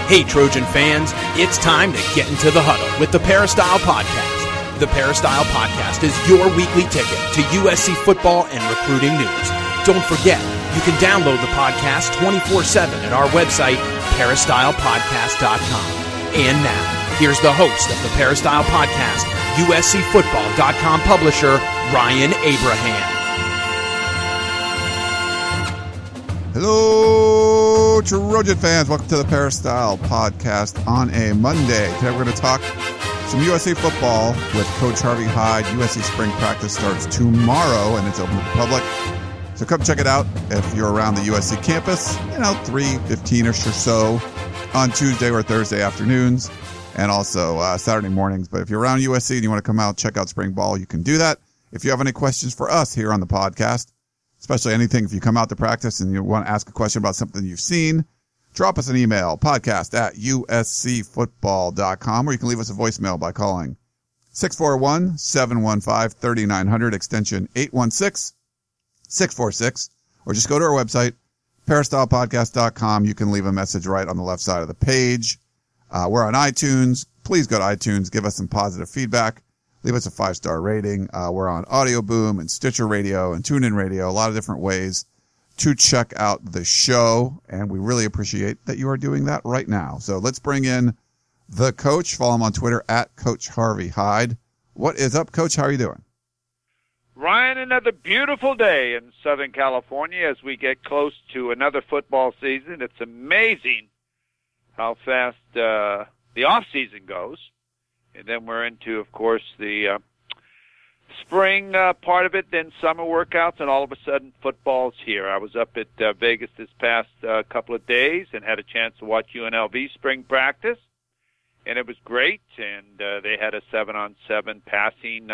Hey, Trojan fans, it's time to get into the huddle with the Peristyle Podcast. The Peristyle Podcast is your weekly ticket to USC football and recruiting news. Don't forget, you can download the podcast 24/7 at our website, peristylepodcast.com. And now, here's the host of the Peristyle Podcast, USCFootball.com publisher, Ryan Abraham. Hello, Trojan fans. Welcome to the Peristyle Podcast on a Monday. Today we're going to talk some USC football with Coach Harvey Hyde. USC spring practice starts tomorrow, and it's open to the public. So come check it out if you're around the USC campus, 3:15-ish or so on Tuesday or Thursday afternoons, and also Saturday mornings. But if you're around USC and you want to come out, check out spring ball, you can do that. If you have any questions for us here on the podcast, especially anything, if you come out to practice and you want to ask a question about something you've seen, drop us an email, podcast@uscfootball.com, or you can leave us a voicemail by calling 641-715-3900, extension 816-646, or just go to our website, peristylepodcast.com. You can leave a message right on the left side of the page. We're on iTunes. Please go to iTunes, give us some positive feedback. Leave us a 5-star rating. We're on Audio Boom and Stitcher Radio and TuneIn Radio, a lot of different ways to check out the show, and we really appreciate that you are doing that right now. So let's bring in the coach. Follow him on Twitter @Coach Harvey Hyde. What is up, Coach? How are you doing? Ryan, another beautiful day in Southern California as we get close to another football season. It's amazing how fast the off-season goes. And then we're into, of course, the spring part of it, then summer workouts, and all of a sudden football's here. I was up at Vegas this past couple of days and had a chance to watch UNLV spring practice, and it was great. And they had a 7-on-7 passing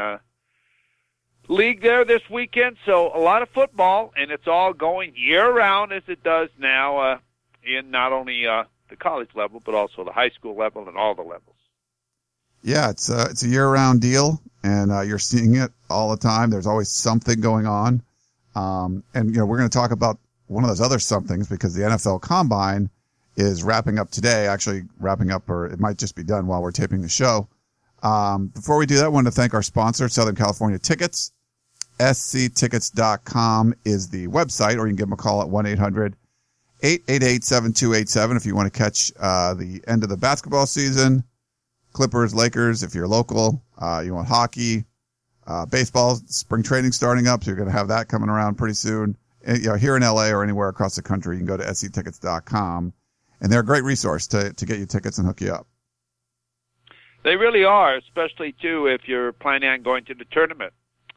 league there this weekend, so a lot of football, and it's all going year-round as it does now in not only the college level but also the high school level and all the levels. Yeah, it's a year-round deal, and you're seeing it all the time. There's always something going on. And we're going to talk about one of those other somethings because the NFL Combine is wrapping up today, actually wrapping up, or it might just be done while we're taping the show. Before we do that, I want to thank our sponsor, Southern California Tickets. sctickets.com is the website, or you can give them a call at 1-800-888-7287 if you want to catch the end of the basketball season. Clippers, Lakers, if you're local, you want hockey, baseball, spring training starting up, so you're going to have that coming around pretty soon. And, here in LA or anywhere across the country, you can go to sctickets.com, and they're a great resource to get you tickets and hook you up. They really are, especially, too, if you're planning on going to the tournament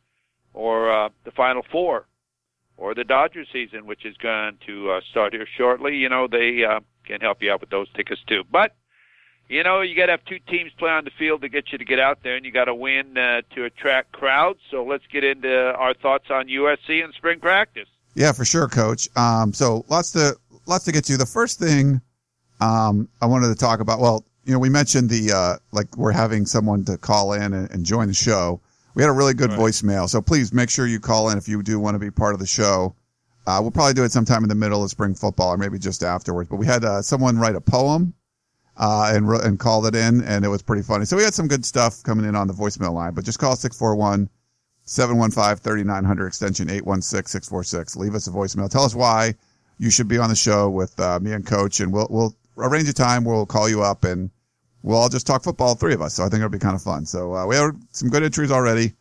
or the Final Four or the Dodger season, which is going to start here shortly. They can help you out with those tickets, too. But you got to have two teams play on the field to get you to get out there, and you got to win to attract crowds. So let's get into our thoughts on USC and spring practice. Yeah, for sure, Coach. So lots to get to. The first thing I wanted to talk about, we mentioned we're having someone to call in and join the show. We had a really good voicemail, so please make sure you call in if you do want to be part of the show. We'll probably do it sometime in the middle of spring football or maybe just afterwards. But we had someone write a poem and called it in, and it was pretty funny. So we had some good stuff coming in on the voicemail line, but just call 641-715-3900, extension 816-646. Leave us a voicemail. Tell us why you should be on the show with me and Coach, and we'll arrange a time. We'll call you up, and we'll all just talk football, 3 of us. So I think it'll be kind of fun. So we have some good entries already.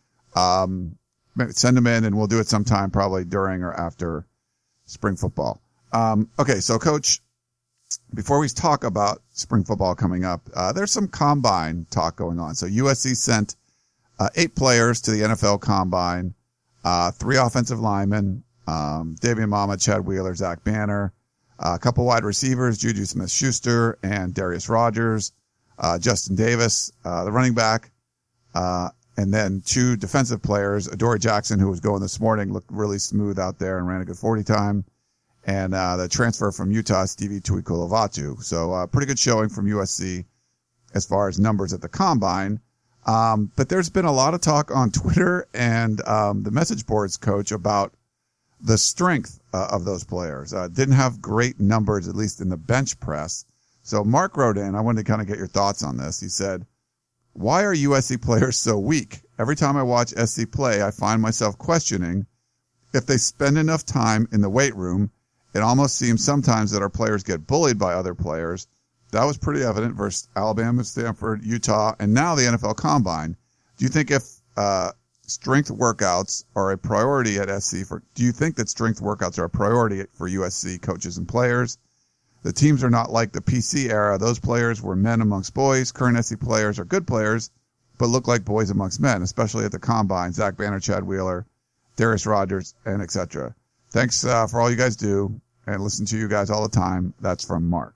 Send them in, and we'll do it sometime probably during or after spring football. Okay, so Coach, before we talk about spring football coming up, there's some combine talk going on. So USC sent 8 players to the NFL Combine, 3 offensive linemen, Davian Mama, Chad Wheeler, Zach Banner, a couple wide receivers, Juju Smith-Schuster and Darius Rogers, Justin Davis, the running back, and then 2 defensive players, Adoree Jackson, who was going this morning, looked really smooth out there and ran a good 40 time. And the transfer from Utah, Stevie Tuikulovaatu. So pretty good showing from USC as far as numbers at the Combine. But there's been a lot of talk on Twitter and the message boards, Coach, about the strength of those players. Didn't have great numbers, at least in the bench press. So Mark wrote in, I wanted to kind of get your thoughts on this. He said, why are USC players so weak? Every time I watch SC play, I find myself questioning if they spend enough time in the weight room. It almost seems sometimes that our players get bullied by other players. That was pretty evident versus Alabama, Stanford, Utah, and now the NFL Combine. Do you think if strength workouts are a priority at SC do you think that strength workouts are a priority for USC coaches and players? The teams are not like the PC era. Those players were men amongst boys. Current SC players are good players, but look like boys amongst men, especially at the Combine. Zach Banner, Chad Wheeler, Darius Rogers, and etc. Thanks for all you guys do, and listen to you guys all the time. That's from Mark.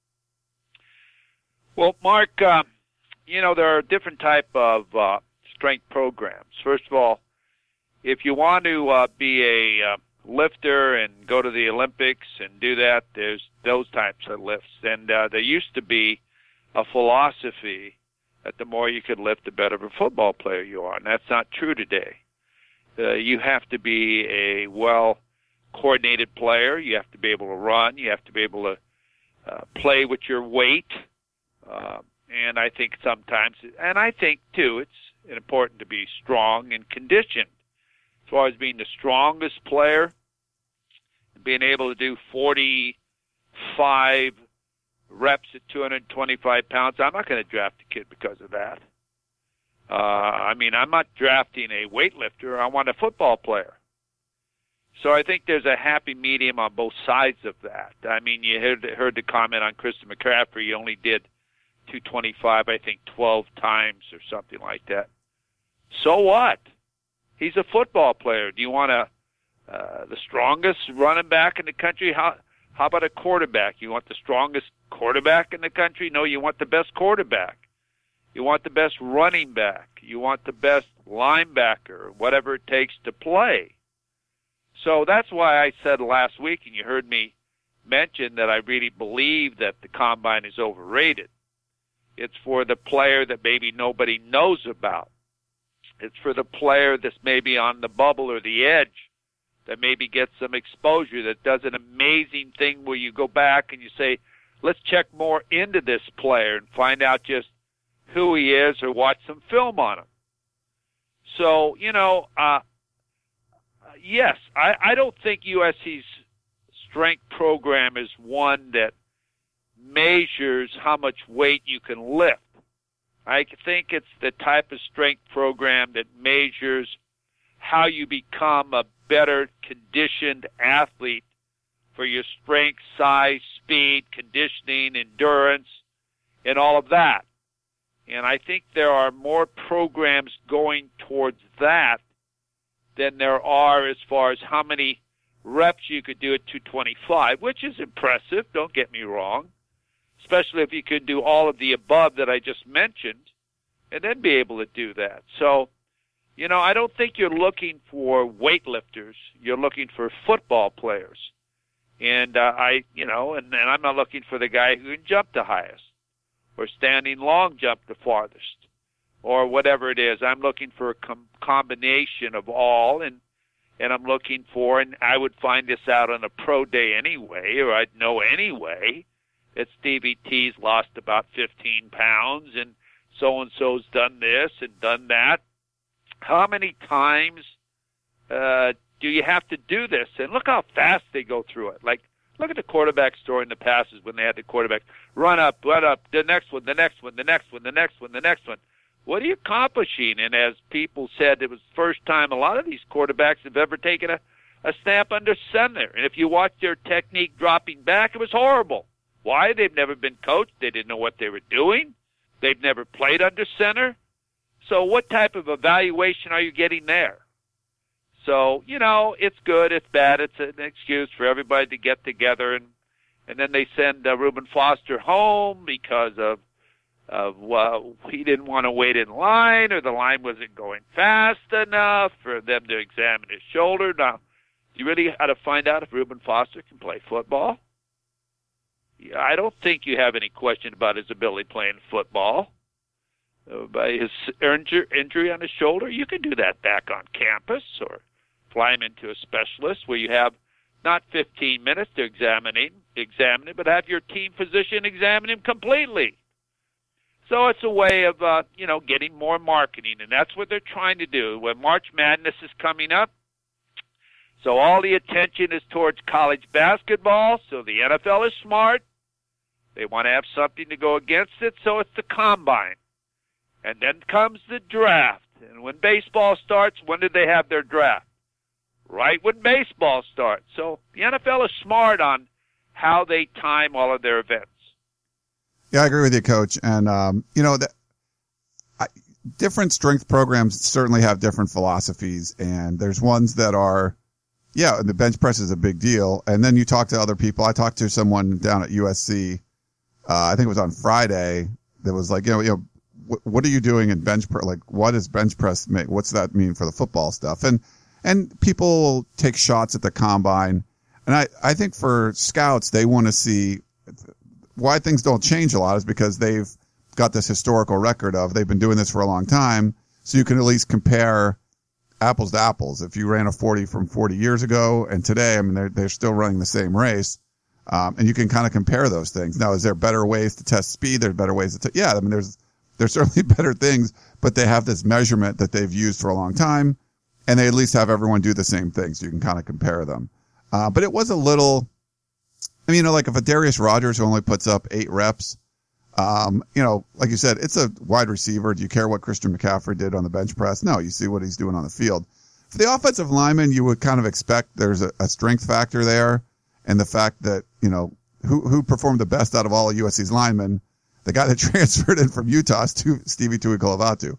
Well, Mark, there are different type of strength programs. First of all, if you want to be a lifter and go to the Olympics and do that, there's those types of lifts. And there used to be a philosophy that the more you could lift, the better of a football player you are. And that's not true today. You have to be a well-coordinated player. You have to be able to run. You have to be able to play with your weight. And I think sometimes, and I think, too, it's important to be strong and conditioned. As far as being the strongest player, being able to do 45 reps at 225 pounds, I'm not going to draft a kid because of that. I'm not drafting a weightlifter. I want a football player. So I think there's a happy medium on both sides of that. I mean, you heard the comment on Christian McCaffrey. He only did 225, I think, 12 times or something like that. So what? He's a football player. Do you want the strongest running back in the country? How about a quarterback? You want the strongest quarterback in the country? No, you want the best quarterback. You want the best running back. You want the best linebacker, whatever it takes to play. So that's why I said last week, and you heard me mention that I really believe that the Combine is overrated. It's for the player that maybe nobody knows about. It's for the player that's maybe on the bubble or the edge, that maybe gets some exposure, that does an amazing thing where you go back and you say, let's check more into this player and find out just who he is or watch some film on him. So, yes, I don't think USC's strength program is one that measures how much weight you can lift. I think it's the type of strength program that measures how you become a better conditioned athlete for your strength, size, speed, conditioning, endurance, and all of that. And I think there are more programs going towards that than there are as far as how many reps you could do at 225, which is impressive, don't get me wrong, especially if you could do all of the above that I just mentioned and then be able to do that. So, I don't think you're looking for weightlifters. You're looking for football players. And I'm not looking for the guy who can jump the highest or standing long jump the farthest or whatever it is. I'm looking for a combination of all, and I'm looking for, and I would find this out on a pro day anyway, or I'd know anyway, that Stevie T's lost about 15 pounds and so-and-so's done this and done that. How many times do you have to do this? And look how fast they go through it. Like, look at the quarterback story in the passes when they had the quarterback run up, the next one, the next one, the next one, the next one, the next one. What are you accomplishing? And as people said, it was the first time a lot of these quarterbacks have ever taken a snap under center. And if you watch their technique dropping back, it was horrible. Why? They've never been coached. They didn't know what they were doing. They've never played under center. So what type of evaluation are you getting there? So, it's good, it's bad, it's an excuse for everybody to get together, and then they send Reuben Foster home because of he didn't want to wait in line, or the line wasn't going fast enough for them to examine his shoulder. Now, do you really have to find out if Reuben Foster can play football? I don't think you have any question about his ability playing football. By his injury on his shoulder, you can do that back on campus or fly him into a specialist where you have not 15 minutes to examine him, examine him, but have your team physician examine him completely. So it's a way of, getting more marketing, and that's what they're trying to do. When March Madness is coming up, so all the attention is towards college basketball, so the NFL is smart. They want to have something to go against it, so it's the combine. And then comes the draft. And when baseball starts, when did they have their draft? Right when baseball starts. So the NFL is smart on how they time all of their events. Yeah, I agree with you, Coach. And, different strength programs certainly have different philosophies. And there's ones that are, the bench press is a big deal. And then you talk to other people. I talked to someone down at USC, I think it was on Friday, that was like, what are you doing in bench press? Like, what does bench press make? What's that mean for the football stuff? And people take shots at the combine. And I think for scouts, they want to see why things don't change a lot is because they've got this historical record of they've been doing this for a long time. So you can at least compare apples to apples. If you ran a 40 from 40 years ago and today, I mean, they're still running the same race. And you can kind of compare those things. Now, is there better ways to test speed? There's better ways to yeah, I mean, there's certainly better things, but they have this measurement that they've used for a long time, and they at least have everyone do the same thing, so you can kind of compare them. But it was a little, like if a Darius Rogers who only puts up 8 reps, like you said, it's a wide receiver. Do you care what Christian McCaffrey did on the bench press? No, you see what he's doing on the field. For the offensive lineman, you would kind of expect there's a strength factor there, and the fact that, who performed the best out of all of USC's linemen, the guy that transferred in from Utah is Stevie Tuigalavatu.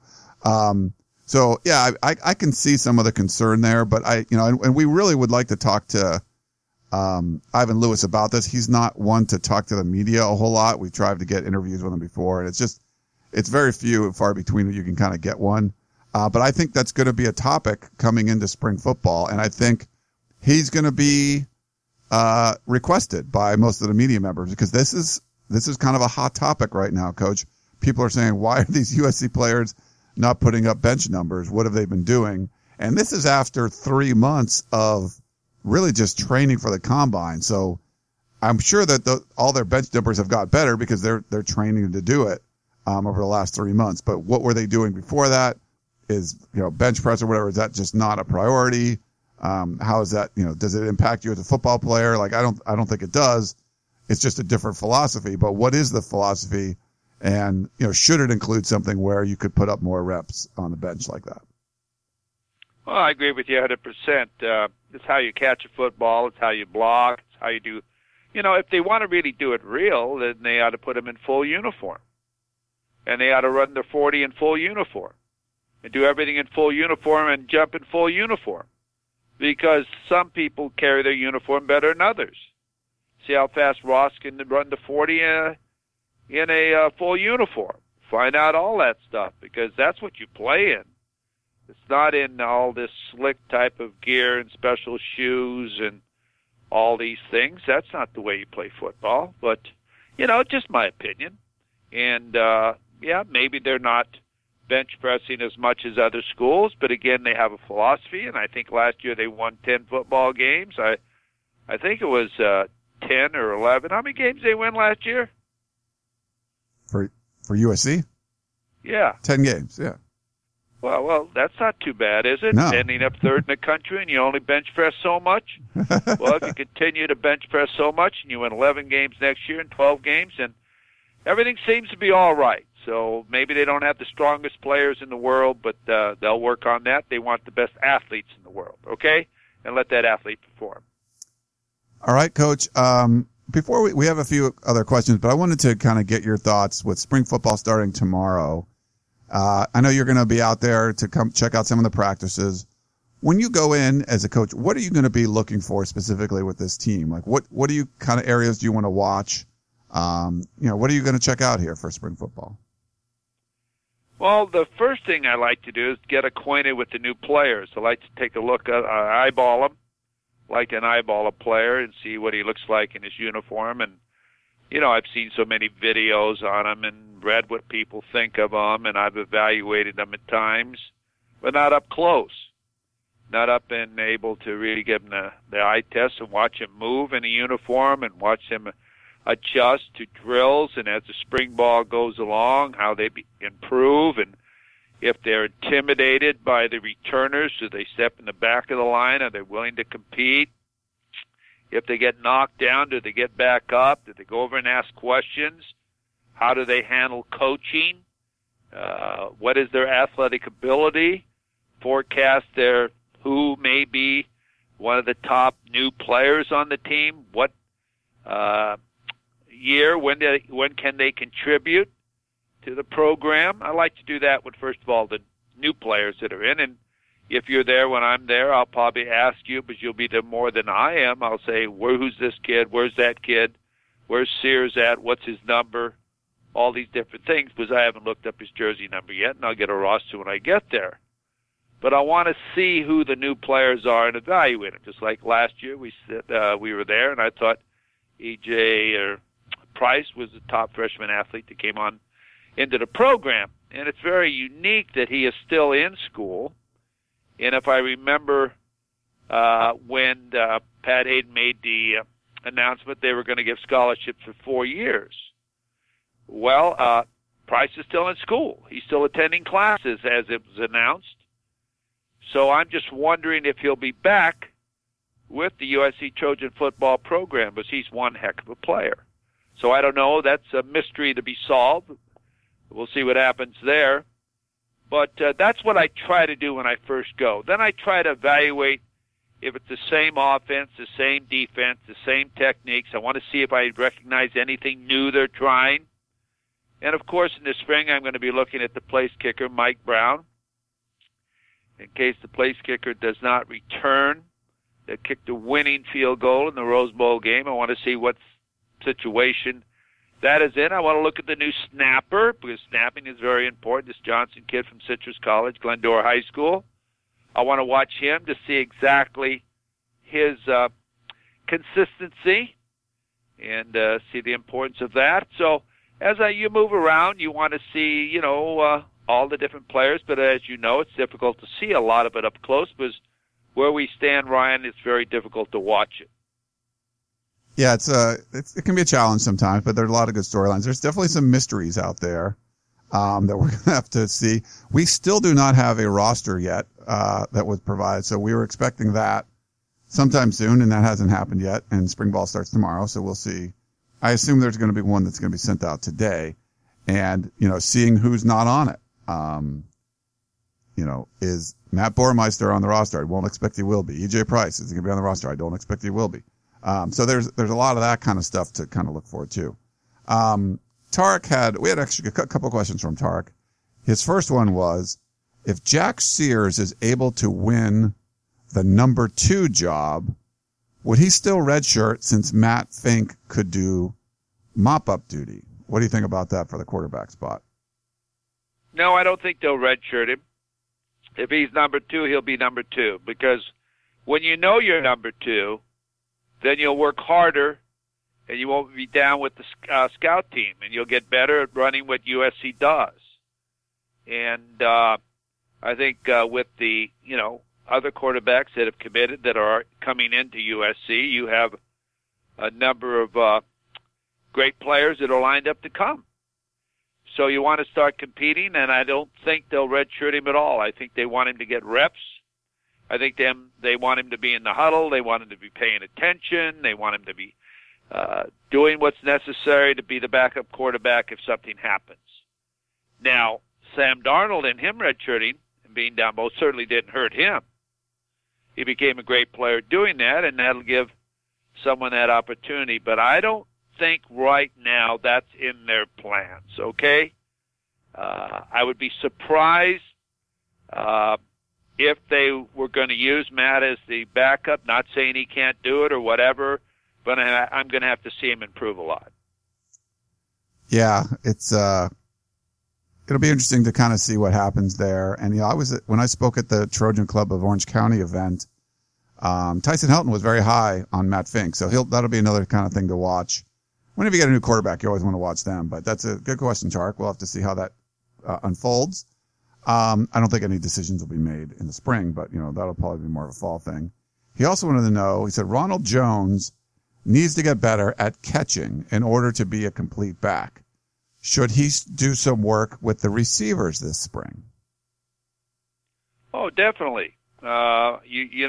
So yeah, I can see some of the concern there, but and we really would like to talk to, Ivan Lewis about this. He's not one to talk to the media a whole lot. We've tried to get interviews with him before, and it's very few and far between that you can kind of get one. But I think that's going to be a topic coming into spring football. And I think he's going to be, requested by most of the media members because this is kind of a hot topic right now, Coach. People are saying, why are these USC players not putting up bench numbers? What have they been doing? And this is after 3 months of really just training for the combine. So I'm sure that all their bench numbers have got better because they're training to do it, over the last 3 months. But what were they doing before that? Is, bench press or whatever, is that just not a priority? How is that, does it impact you as a football player? Like, I don't think it does. It's just a different philosophy, but what is the philosophy? And, should it include something where you could put up more reps on the bench like that? Well, I agree with you 100%. It's how you catch a football. It's how you block. It's how you do, if they want to really do it real, then they ought to put them in full uniform. And they ought to run their 40 in full uniform. And do everything in full uniform and jump in full uniform. Because some people carry their uniform better than others. See how fast Ross can run the 40 in a full uniform. Find out all that stuff because that's what you play in. It's not in all this slick type of gear and special shoes and all these things. That's not the way you play football. But, just my opinion. And, maybe they're not bench pressing as much as other schools, but again, they have a philosophy, and I think last year they won 10 football games. I think it was 10 or 11. How many games they win last year? For USC? Yeah. 10 games, yeah. Well, that's not too bad, is it? No. Ending up third in the country and you only bench press so much? Well, if you continue to bench press so much and you win 11 games next year and 12 games, and everything seems to be all right. So maybe they don't have the strongest players in the world, but they'll work on that. They want the best athletes in the world, okay? And let that athlete perform. All right, Coach. Before we have a few other questions, but I wanted to kind of get your thoughts with spring football starting tomorrow. I know you're going to be out there to come check out some of the practices. When you go in as a coach, what are you going to be looking for specifically with this team? Like what do you kind of areas do you want to watch? What are you going to check out here for spring football? Well, the first thing I like to do is get acquainted with the new players. I like to take a look at, eyeball them, like an eyeball a player and see what he looks like in his uniform. And, I've seen so many videos on him and read what people think of him, and I've evaluated them at times, but not up close. not up and able to really give him the eye test and watch him move in a uniform and watch him adjust to drills, and as the spring ball goes along, how they improve, and if they're intimidated by the returners, do they step in the back of the line? Are they willing to compete? If they get knocked down, do they get back up? Do they go over and ask questions? How do they handle coaching? What is their athletic ability? Forecast who may be one of the top new players on the team. What year? When can they contribute to the program? I like to do that with, first of all, the new players that are in. And if you're there when I'm there, I'll probably ask you, but you'll be there more than I am. I'll say, who's this kid? Where's that kid? Where's Sears at? What's his number? All these different things, because I haven't looked up his jersey number yet, and I'll get a roster when I get there. But I want to see who the new players are and evaluate them. Just like last year, we were there, and I thought E.J. Price was the top freshman athlete that came on into the program. And it's very unique that he is still in school. And if I remember when Pat Hayden made the announcement they were going to give scholarships for 4 years. Well, Price is still in school. He's still attending classes as it was announced. So I'm just wondering if he'll be back with the USC Trojan football program, because he's one heck of a player. So I don't know. That's a mystery to be solved. We'll see what happens there. But that's what I try to do when I first go. Then I try to evaluate if it's the same offense, the same defense, the same techniques. I want to see if I recognize anything new they're trying. And, of course, in the spring, I'm going to be looking at the place kicker, Mike Brown. In case the place kicker does not return, they kicked a winning field goal in the Rose Bowl game. I want to see what situation that is in. I want to look at the new snapper, because snapping is very important. This Johnson kid from Citrus College, Glendora High School. I want to watch him to see exactly his consistency and see the importance of that. So as you move around, you want to see, all the different players. But as you know, it's difficult to see a lot of it up close, because where we stand, Ryan, it's very difficult to watch it. Yeah, it can be a challenge sometimes, but there are a lot of good storylines. There's definitely some mysteries out there that we're going to have to see. We still do not have a roster yet that was provided, so we were expecting that sometime soon, and that hasn't happened yet, and spring ball starts tomorrow, so we'll see. I assume there's going to be one that's going to be sent out today, and, seeing who's not on it. Is Matt Bormeister on the roster? I won't expect he will be. E.J. Price, is he going to be on the roster? I don't expect he will be. So there's a lot of that kind of stuff to kind of look forward to. We had actually a couple of questions from Tarek. His first one was, if Jack Sears is able to win the number 2 job, would he still redshirt since Matt Fink could do mop-up duty? What do you think about that for the quarterback spot? No, I don't think they'll redshirt him. If he's number 2, he'll be number 2, because when you know you're number 2, then you'll work harder, and you won't be down with the scout team, and you'll get better at running what USC does. And I think with the other quarterbacks that have committed that are coming into USC, you have a number of great players that are lined up to come. So you want to start competing, and I don't think they'll redshirt him at all. I think they want him to get reps. I think they want him to be in the huddle. They want him to be paying attention. They want him to be doing what's necessary to be the backup quarterback if something happens. Now, Sam Darnold and him redshirting and being down both certainly didn't hurt him. He became a great player doing that, and that'll give someone that opportunity. But I don't think right now that's in their plans, okay? I would be surprised if they were going to use Matt as the backup, not saying he can't do it or whatever, but I'm going to have to see him improve a lot. Yeah, it's it'll be interesting to kind of see what happens there. And when I spoke at the Trojan Club of Orange County event, Tyson Helton was very high on Matt Fink, so that'll be another kind of thing to watch. Whenever you get a new quarterback, you always want to watch them. But that's a good question, Tarek. We'll have to see how that unfolds. I don't think any decisions will be made in the spring, but, that'll probably be more of a fall thing. He also wanted to know, he said, Ronald Jones needs to get better at catching in order to be a complete back. Should he do some work with the receivers this spring? Oh, definitely. When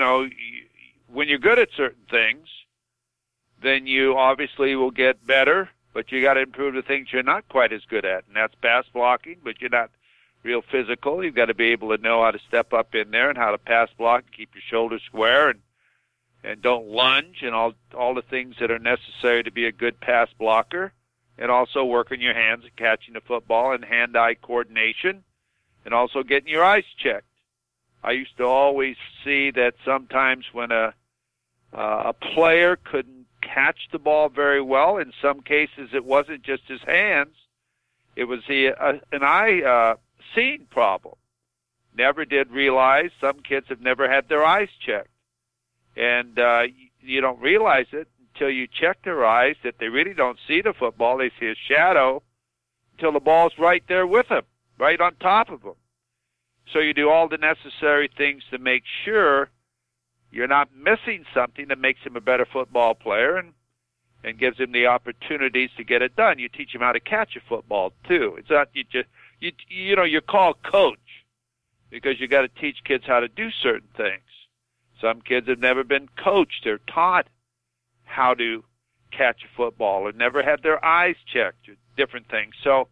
you're good at certain things, then you obviously will get better, but you got to improve the things you're not quite as good at, and that's pass blocking, but you're not real physical. You've got to be able to know how to step up in there and how to pass block, keep your shoulders square, and don't lunge, and all the things that are necessary to be a good pass blocker, and also working your hands and catching the football and hand-eye coordination, and also getting your eyes checked. I used to always see that sometimes when a player couldn't catch the ball very well, in some cases it wasn't just his hands, it was an eye seeing problem. Never did realize some kids have never had their eyes checked. And you don't realize it until you check their eyes that they really don't see the football. They see a shadow until the ball's right there with them, right on top of them. So you do all the necessary things to make sure you're not missing something that makes him a better football player and gives him the opportunities to get it done. You teach him how to catch a football too. It's not you're called coach because you got to teach kids how to do certain things. Some kids have never been coached or taught how to catch a football or never had their eyes checked or different things. So,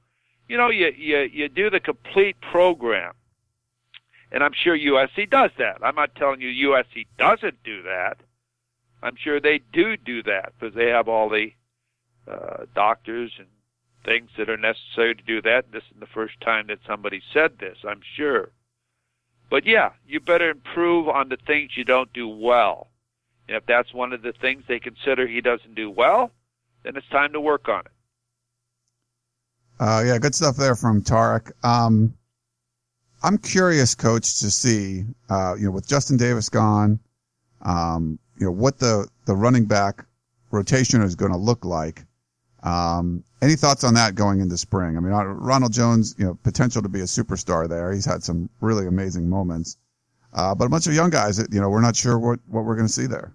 you do the complete program. And I'm sure USC does that. I'm not telling you USC doesn't do that. I'm sure they do that because they have all the doctors and things that are necessary to do that. This is the first time that somebody said this, I'm sure. But yeah, you better improve on the things you don't do well. And if that's one of the things they consider he doesn't do well, then it's time to work on it. Yeah, good stuff there from Tarek. I'm curious, Coach, to see, with Justin Davis gone, what the running back rotation is going to look like. Any thoughts on that going into spring? I mean, Ronald Jones, potential to be a superstar there. He's had some really amazing moments. But a bunch of young guys that, we're not sure what we're going to see there.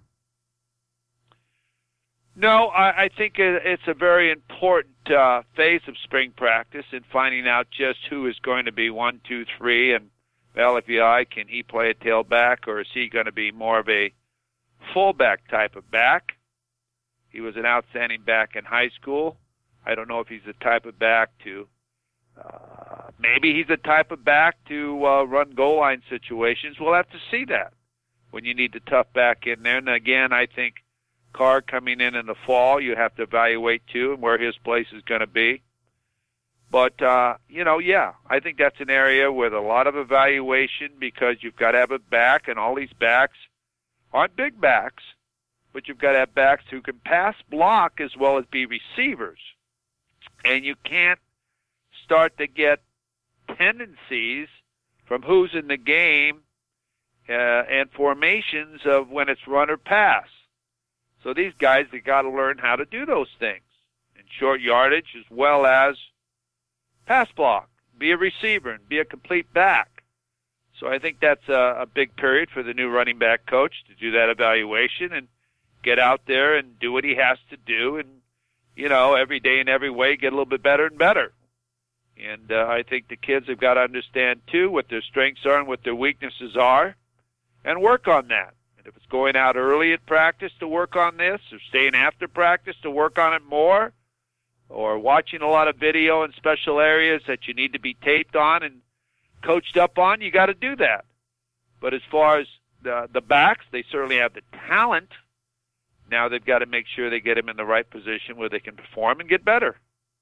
No, I think it's a very important phase of spring practice in finding out just who is going to be 1, 2, 3, and LFI, can he play a tailback, or is he going to be more of a fullback type of back? He was an outstanding back in high school. I don't know if he's the type of back to maybe he's the type of back to run goal line situations. We'll have to see that when you need the tough back in there. And again, I think Carr coming in the fall, you have to evaluate too and where his place is going to be. But, yeah, I think that's an area with a lot of evaluation because you've got to have a back, and all these backs aren't big backs, but you've got to have backs who can pass block as well as be receivers. And you can't start to get tendencies from who's in the game and formations of when it's run or pass. So these guys, they got to learn how to do those things in short yardage as well as pass block, be a receiver, and be a complete back. So I think that's a big period for the new running back coach to do that evaluation and get out there and do what he has to do and, every day in every way get a little bit better and better. And I think the kids have got to understand, too, what their strengths are and what their weaknesses are and work on that. And if it's going out early at practice to work on this or staying after practice to work on it more or watching a lot of video in special areas that you need to be taped on and coached up on, you got to do that. But as far as the backs, they certainly have the talent. Now they've got to make sure they get him in the right position where they can perform and get better.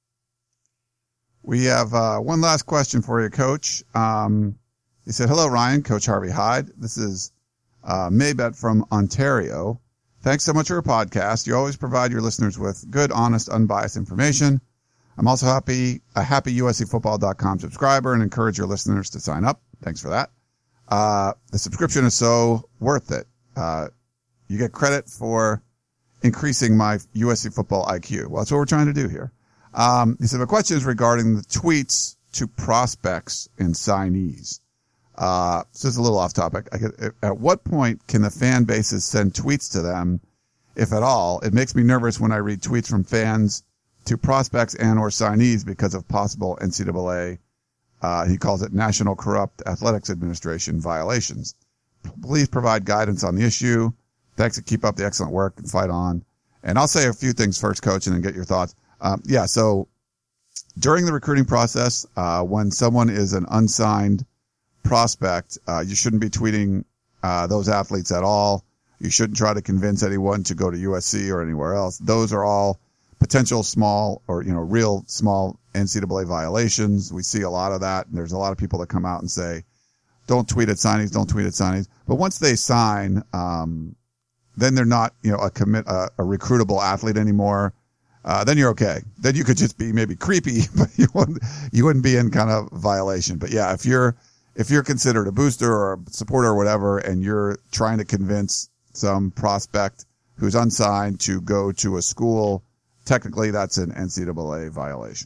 We have one last question for you, Coach. He said, "Hello, Ryan, Coach Harvey Hyde. This is Maybet from Ontario. Thanks so much for your podcast. You always provide your listeners with good, honest, unbiased information. I'm also a happy USCFootball.com subscriber and encourage your listeners to sign up. Thanks for that. The subscription is so worth it. You get credit for increasing my USC football IQ. Well, that's what we're trying to do here. He said, the question is regarding the tweets to prospects and signees. So it's a little off topic. At what point can the fan bases send tweets to them, if at all? It makes me nervous when I read tweets from fans to prospects and or signees because of possible NCAA, he calls it National Corrupt Athletics Administration violations. Please provide guidance on the issue. Thanks, and keep up the excellent work and fight on. And I'll say a few things first, Coach, and then get your thoughts. So during the recruiting process, when someone is an unsigned prospect, you shouldn't be tweeting those athletes at all. You shouldn't try to convince anyone to go to USC or anywhere else. Those are all potential small or, real small NCAA violations. We see a lot of that, and there's a lot of people that come out and say, don't tweet at signees, don't tweet at signees. But once they sign, then they're not, a recruitable athlete anymore. Then you're okay. Then you could just be maybe creepy, but you wouldn't be in kind of violation. But yeah, if you're considered a booster or a supporter or whatever, and you're trying to convince some prospect who's unsigned to go to a school, technically that's an NCAA violation.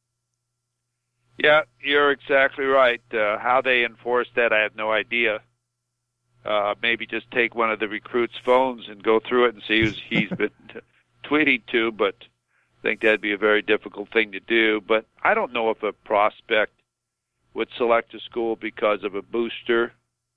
Yeah, you're exactly right. How they enforce that, I have no idea. Maybe just take one of the recruits' phones and go through it and see who he's been tweeting to, but I think that'd be a very difficult thing to do. But I don't know if a prospect would select a school because of a booster.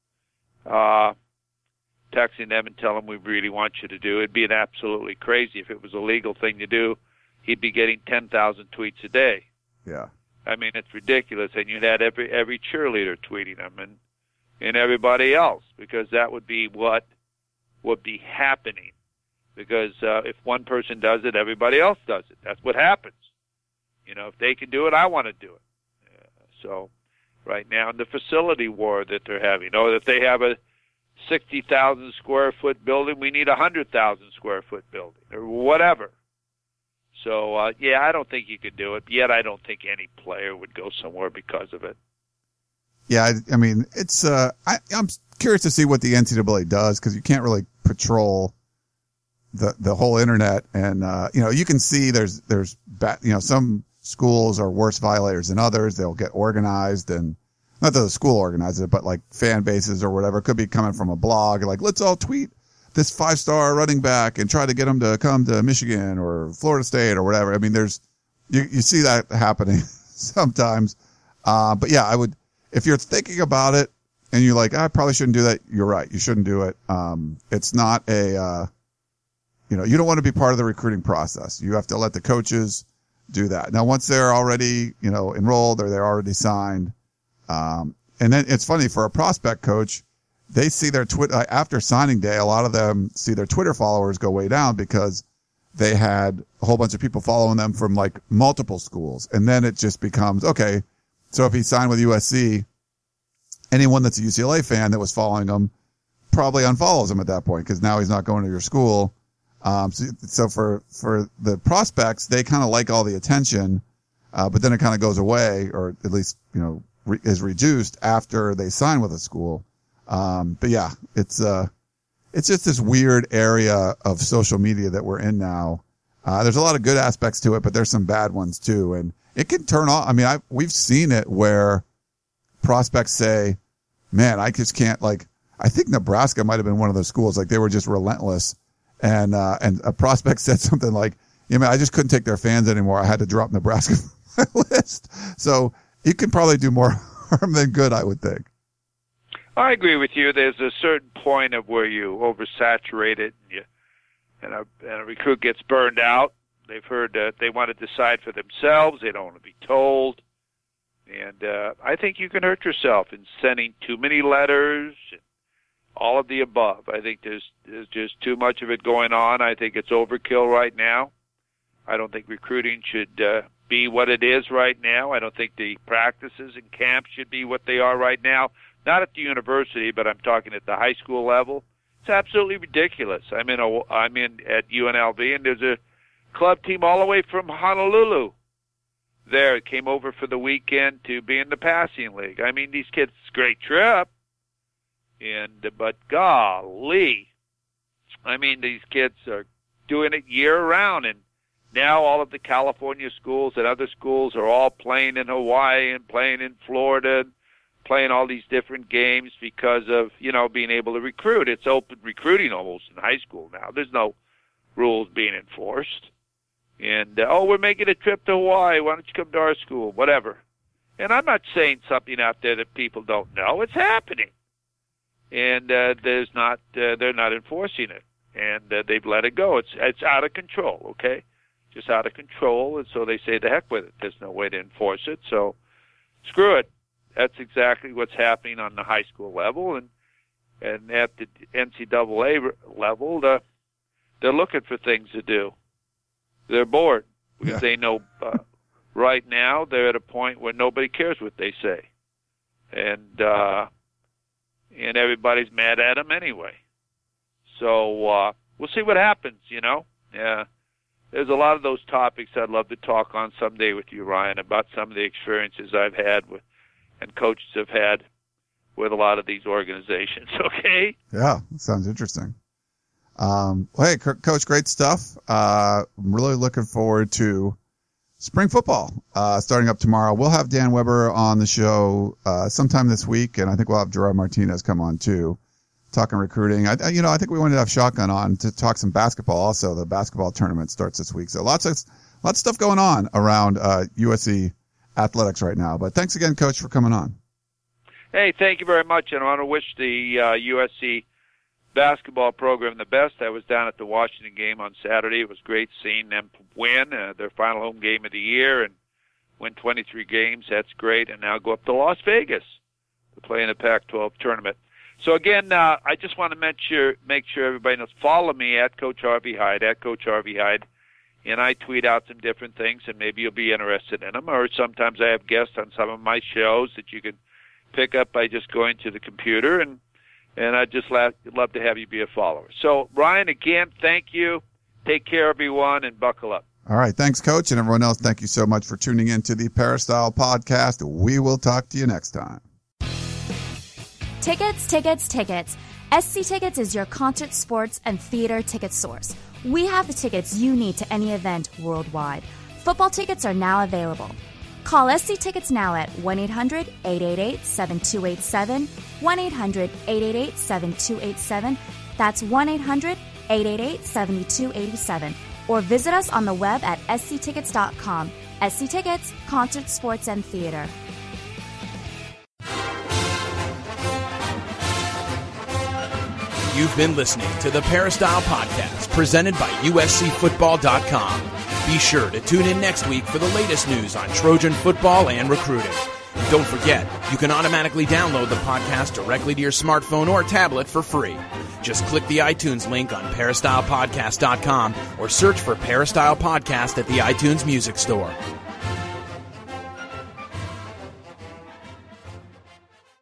Texting them and telling them we really want you to do it. It'd be an absolutely crazy. If it was a legal thing to do, he'd be getting 10,000 tweets a day. Yeah. I mean, it's ridiculous. And you'd have every cheerleader tweeting them and everybody else, because that would be what would be happening. Because if one person does it, everybody else does it. That's what happens. If they can do it, I want to do it. So right now in the facility war that they're having, if they have a 60,000 square foot building, we need a 100,000 square foot building or whatever. So, I don't think you could do it, yet I don't think any player would go somewhere because of it. Yeah, I mean, it's I'm curious to see what the NCAA does, because you can't really patrol the whole internet, and you can see there's some schools are worse violators than others. They'll get organized, and not that the school organizes it, but like fan bases or whatever. It could be coming from a blog, like, let's all tweet this 5-star running back and try to get him to come to Michigan or Florida State or whatever. I mean, you see that happening sometimes. But yeah, I would, if you're thinking about it and you're like, I probably shouldn't do that, you're right. You shouldn't do it. It's not you don't want to be part of the recruiting process. You have to let the coaches do that. Now, once they're already, enrolled or they're already signed, and then it's funny, for a prospect coach, they see their Twitter after signing day. A lot of them see their Twitter followers go way down because they had a whole bunch of people following them from like multiple schools. And then it just becomes, okay, so if he signed with USC, anyone that's a UCLA fan that was following him probably unfollows him at that point, because now he's not going to your school. So for the prospects, they kind of like all the attention, but then it kind of goes away, or at least, is reduced after they sign with a school. But yeah, it's just this weird area of social media that we're in now. There's a lot of good aspects to it, but there's some bad ones too. And it can turn off. I mean, we've seen it where prospects say, man, I just can't, like, I think Nebraska might have been one of those schools. Like, they were just relentless. And a prospect said something like, I just couldn't take their fans anymore. I had to drop Nebraska from my list. So you can probably do more harm than good, I would think. I agree with you. There's a certain point of where you oversaturate it, and a recruit gets burned out. They've heard that they want to decide for themselves. They don't want to be told. And I think you can hurt yourself in sending too many letters, and all of the above. I think there's just too much of it going on. I think it's overkill right now. I don't think recruiting should be what it is right now. I don't think the practices and camps should be what they are right now. Not at the university, but I'm talking at the high school level. It's absolutely ridiculous. I'm in at UNLV, and there's a club team all the way from Honolulu there. It came over for the weekend to be in the passing league. I mean, these kids, it's a great trip, but golly, I mean, these kids are doing it year round, and now all of the California schools and other schools are all playing in Hawaii and playing in Florida, playing all these different games because of, being able to recruit. It's open recruiting almost in high school now. There's no rules being enforced. And, we're making a trip to Hawaii. Why don't you come to our school? Whatever. And I'm not saying something out there that people don't know. It's happening. And they're not enforcing it. And they've let it go. It's out of control, okay? Just out of control. And so they say, the heck with it. There's no way to enforce it. So screw it. That's exactly what's happening on the high school level. And at the NCAA level, they're looking for things to do. They're bored because they know right now they're at a point where nobody cares what they say, and everybody's mad at them anyway. So we'll see what happens. Yeah, there's a lot of those topics I'd love to talk on someday with you, Ryan, about some of the experiences I've had with and coaches have had with a lot of these organizations. Okay? Yeah, sounds interesting. Hey, Coach, great stuff. I'm really looking forward to spring football starting up tomorrow. We'll have Dan Weber on the show sometime this week, and I think we'll have Gerard Martinez come on too, talking recruiting. I think we wanted to have Shotgun on to talk some basketball. Also, the basketball tournament starts this week, so lots of stuff going on around USC athletics right now. But thanks again, Coach, for coming on. Hey, thank you very much, and I want to wish the USC basketball program the best. I was down at the Washington game on Saturday. It was great seeing them win their final home game of the year and win 23 games. That's great. And now go up to Las Vegas to play in the Pac-12 tournament. So again, I just want to make sure everybody knows. Follow me at Coach Harvey Hyde, and I tweet out some different things, and maybe you'll be interested in them. Or sometimes I have guests on some of my shows that you can pick up by just going to the computer, and I'd just love to have you be a follower. So, Ryan, again, thank you. Take care, everyone, and buckle up. All right. Thanks, Coach. And everyone else, thank you so much for tuning in to the Peristyle Podcast. We will talk to you next time. Tickets. SC Tickets is your concert, sports, and theater ticket source. We have the tickets you need to any event worldwide. Football tickets are now available. Call SC Tickets now at 1-800-888-7287, 1-800-888-7287. That's 1-800-888-7287. Or visit us on the web at sctickets.com. SC Tickets, concert, sports, and theater. You've been listening to the Peristyle Podcast, presented by USCFootball.com. Be sure to tune in next week for the latest news on Trojan football and recruiting. And don't forget, you can automatically download the podcast directly to your smartphone or tablet for free. Just click the iTunes link on peristylepodcast.com or search for Peristyle Podcast at the iTunes Music Store.